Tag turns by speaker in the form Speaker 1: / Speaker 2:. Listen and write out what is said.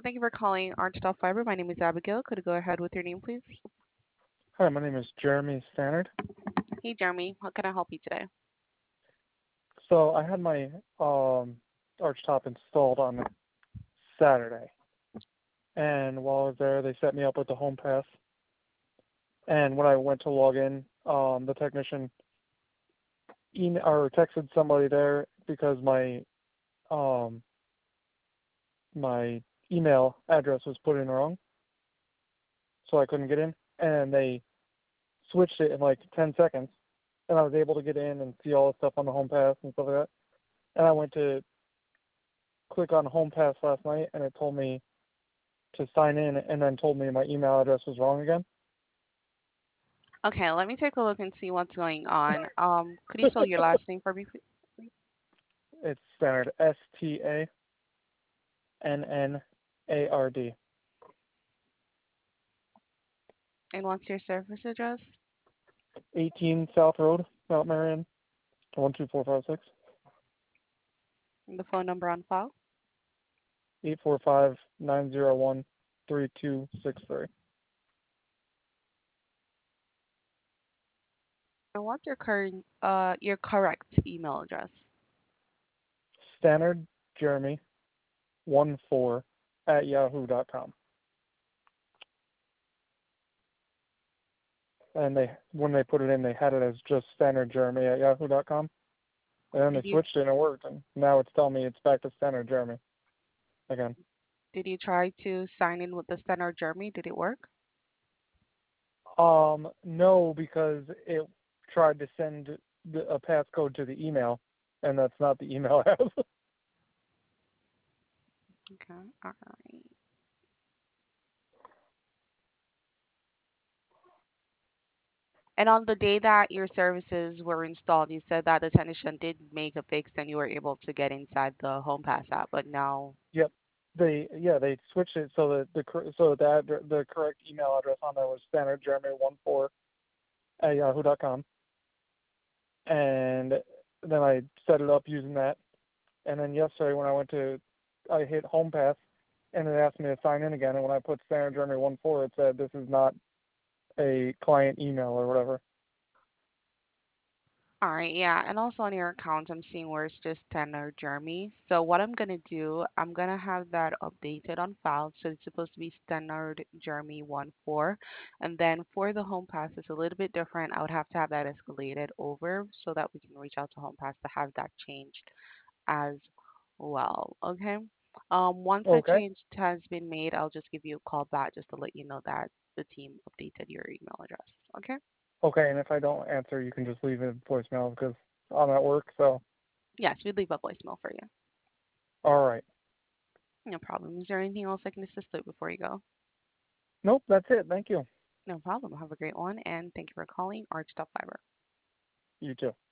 Speaker 1: Thank you for calling Archtop Fiber. My name is Abigail. Could you go ahead with your name, please?
Speaker 2: Hi, my name is Jeremy Stannard.
Speaker 1: Hey, Jeremy. How can I help you today?
Speaker 2: So I had my arch top installed on Saturday, and while I was there, they set me up with the home pass. And when I went to log in, the technician email or texted somebody there because um my email address was put in wrong, so I couldn't get in. And they switched it in like 10 seconds, and I was able to get in and see all the stuff on the home pass and stuff like that. And I went to click on home pass last night, and it told me to sign in, and then told me my email address was wrong again.
Speaker 1: Okay, let me take a look and see what's going on. Could you spell your last name for me, please?
Speaker 2: It's Stannard, Stannard.
Speaker 1: And what's your service address?
Speaker 2: 18 South Road, Mount Marion, 12456,
Speaker 1: And the phone number on file?
Speaker 2: 845-901-3263.
Speaker 1: And what's your correct email address?
Speaker 2: Stannard Jeremy 14 at yahoo.com. And when they put it in, they had it as just Stannard Jeremy at yahoo.com. And then
Speaker 1: Did
Speaker 2: they
Speaker 1: you
Speaker 2: switched it and it worked. And now it's telling me it's back to Stannard Jeremy again.
Speaker 1: did you try to sign in with the Standard Jeremy? Did it work?
Speaker 2: No, because it tried to send a passcode to the email, and that's not the email I have.
Speaker 1: Okay, all right. And on the day that your services were installed, you said that the technician did make a fix and you were able to get inside the HomePass app, but now,
Speaker 2: Yep. They switched it so that the correct email address on there was standardjeremy14 at yahoo.com, and then I set it up using that. And then yesterday when I hit home pass, and it asked me to sign in again. And when I put standardjeremy14, it said this is not a client email or whatever.
Speaker 1: all right, yeah. And also on your account, I'm seeing where it's just Standard Jeremy. So what I'm gonna do, I'm gonna have that updated on file. So it's supposed to be Standard Jeremy 14. And then for the HomePass, it's a little bit different. I would have to have that escalated over so that we can reach out to HomePass to have that changed as well. Okay. Once that
Speaker 2: Okay.
Speaker 1: change has been made, I'll just give you a call back just to let you know that the team updated your email address. Okay.
Speaker 2: Okay, and if I don't answer, you can just leave a voicemail because I'm at work. So,
Speaker 1: Yes, we leave a voicemail for you.
Speaker 2: all right.
Speaker 1: No problem. Is there anything else I can assist with before you go?
Speaker 2: Nope, that's it. Thank you.
Speaker 1: No problem. Have a great one, and thank you for calling Arch Fiber.
Speaker 2: You too.